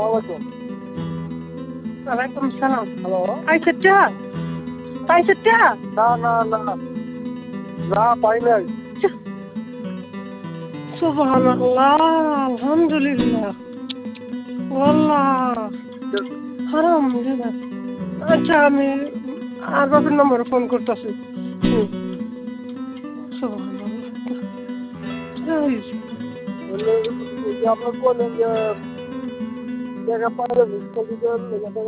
আলাইকুম। ওয়ালাইকুম সালাম। হ্যালো। পাইছে টিয়া? পাইছে টিয়া? না না না না পাই নাই। সুবহানাল্লাহ, আলহামদুলিল্লাহ। ওয়াল্লাহ হারাম দিনা। আচ্ছা আমি আর বাপের নম্বরে ফোন করতেছি। সুবহানাল্লাহ। আপনার বললেন যে জায়গা পাইলেন